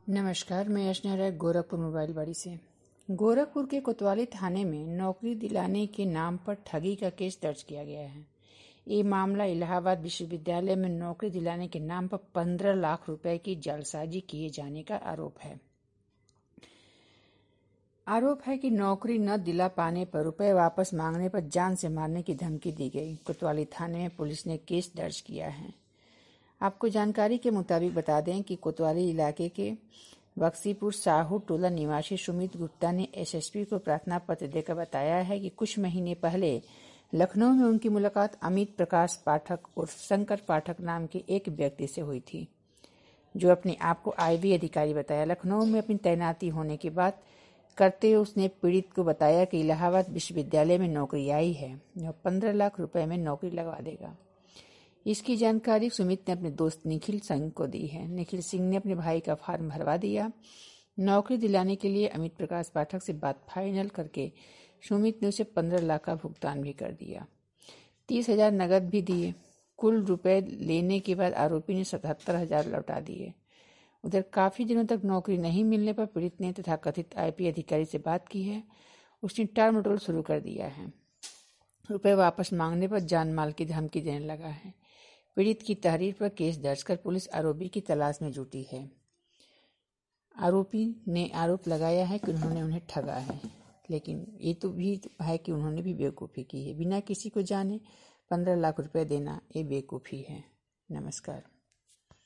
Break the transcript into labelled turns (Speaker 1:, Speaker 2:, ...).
Speaker 1: नमस्कार, मैं अर्चना राय गोरखपुर मोबाइल बाड़ी से। गोरखपुर के कोतवाली थाने में नौकरी दिलाने के नाम पर ठगी का केस दर्ज किया गया है। ये मामला इलाहाबाद विश्वविद्यालय में नौकरी दिलाने के नाम पर 15 लाख रुपए की जालसाजी किए जाने का आरोप है। आरोप है कि नौकरी न दिला पाने पर रुपए वापस मांगने पर जान से मारने की धमकी दी गई। कोतवाली थाने में पुलिस ने केस दर्ज किया है। आपको जानकारी के मुताबिक बता दें कि कोतवाली इलाके के बक्सीपुर साहू टोला निवासी सुमित गुप्ता ने एसएसपी को प्रार्थना पत्र देकर बताया है कि कुछ महीने पहले लखनऊ में उनकी मुलाकात अमित प्रकाश पाठक और शंकर पाठक नाम के एक व्यक्ति से हुई थी, जो अपने आप को आईबी अधिकारी बताया। लखनऊ में अपनी तैनाती होने की बात करते हुए उसने पीड़ित को बताया कि इलाहाबाद विश्वविद्यालय में नौकरी आई है, जो 15 लाख रुपए में नौकरी लगवा देगा। इसकी जानकारी सुमित ने अपने दोस्त निखिल सिंह को दी है। निखिल सिंह ने अपने भाई का फॉर्म भरवा दिया। नौकरी दिलाने के लिए अमित प्रकाश पाठक से बात फाइनल करके सुमित ने उसे 15 लाख का भुगतान भी कर दिया। 30,000 नगद भी दिए। कुल रुपए लेने के बाद आरोपी ने 77,000 लौटा दिए। उधर काफी दिनों तक नौकरी नहीं मिलने पर पीड़ित ने तथाकथित आईपी अधिकारी से बात की है। उसने टालमटोल शुरू कर दिया है। रुपए वापस मांगने पर जान माल की धमकी देने लगा है। पीड़ित की तहरीर पर केस दर्ज कर पुलिस आरोपी की तलाश में जुटी है। आरोपी ने आरोप लगाया है कि उन्होंने उन्हें ठगा है, लेकिन ये तो भी है कि उन्होंने भी बेवकूफ़ी की है। बिना किसी को जाने 15 लाख रुपए देना ये बेवकूफ़ी है। नमस्कार।